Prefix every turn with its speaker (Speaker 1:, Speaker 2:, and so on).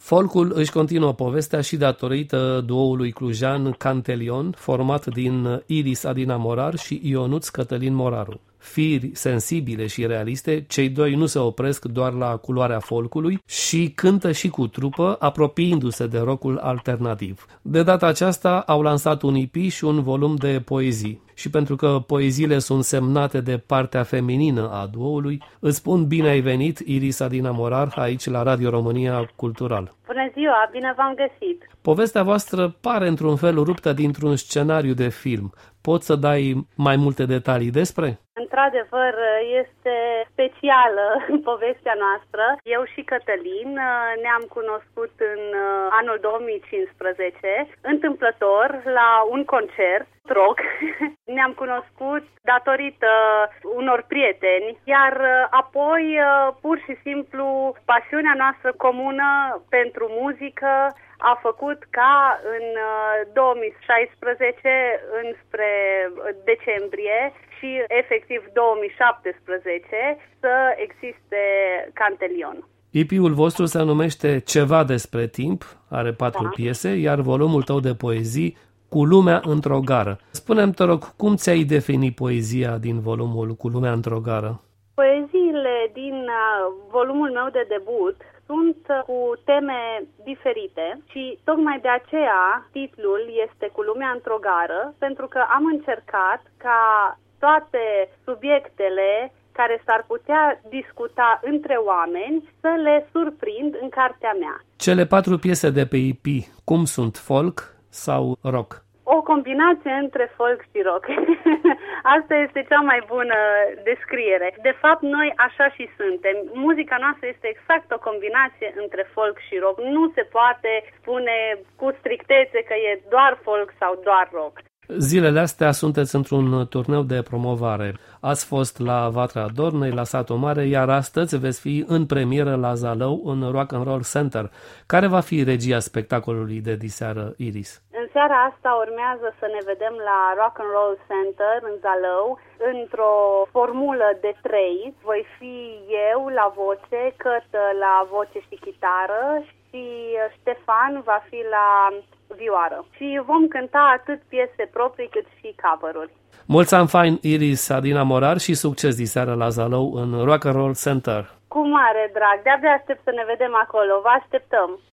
Speaker 1: Folcul își continuă povestea și datorită duoului clujan Cantelion, format din Iris Adina Morar și Ionuț Cătălin Moraru. Firi sensibile și realiste, cei doi nu se opresc doar la culoarea folcului și cântă și cu trupă, apropiindu-se de rockul alternativ. De data aceasta au lansat un EP și un volum de poezii. Și pentru că poeziile sunt semnate de partea feminină a duoului, îți spun bine ai venit, Iris Adina Morar, aici la Radio România Cultural.
Speaker 2: Bună ziua, bine v-am găsit!
Speaker 1: Povestea voastră pare într-un fel ruptă dintr-un scenariu de film. Poți să dai mai multe detalii despre?
Speaker 2: Într-adevăr, este specială povestea noastră. Eu și Cătălin ne-am cunoscut în anul 2015, întâmplător, la un concert rock. Ne-am cunoscut datorită unor prieteni, iar apoi, pur și simplu, pasiunea noastră comună pentru muzică a făcut ca în 2016, înspre decembrie și efectiv 2017, să existe Cantelion.
Speaker 1: EP-ul vostru se numește Ceva despre timp, are 4 piese, iar volumul tău de poezii Cu lumea într-o gară. Spune-mi, te rog, cum ți-ai definit poezia din volumul Cu lumea într-o gară?
Speaker 2: Poeziile din volumul meu de debut sunt cu teme diferite și tocmai de aceea titlul este Cu lumea într-o gară, pentru că am încercat ca toate subiectele care s-ar putea discuta între oameni să le surprind în cartea mea.
Speaker 1: Cele 4 piese de pe EP, cum sunt, folk sau rock?
Speaker 2: O combinație între folk și rock. Asta este cea mai bună descriere. De fapt, noi așa și suntem. Muzica noastră este exact o combinație între folk și rock. Nu se poate spune cu strictețe că e doar folk sau doar rock.
Speaker 1: Zilele astea sunteți într-un turneu de promovare. Ați fost la Vatra Dornei, la Satu Mare, iar astăzi veți fi în premieră la Zalău, în Rock and Roll Center. Care va fi regia spectacolului de diseară, Iris?
Speaker 2: În seara asta urmează să ne vedem la Rock and Roll Center, în Zalău, într-o formulă de 3. Voi fi eu la voce, Cătă la voce și chitară și Ștefan va fi la vioară. Și vom cânta atât piese proprii cât și cover-uri.
Speaker 1: Mulți ani fain, Iris Adina Morar, și succes diseară la Zalău în Rock and Roll Center.
Speaker 2: Cu mare drag, de-abia aștept să ne vedem acolo, vă așteptăm!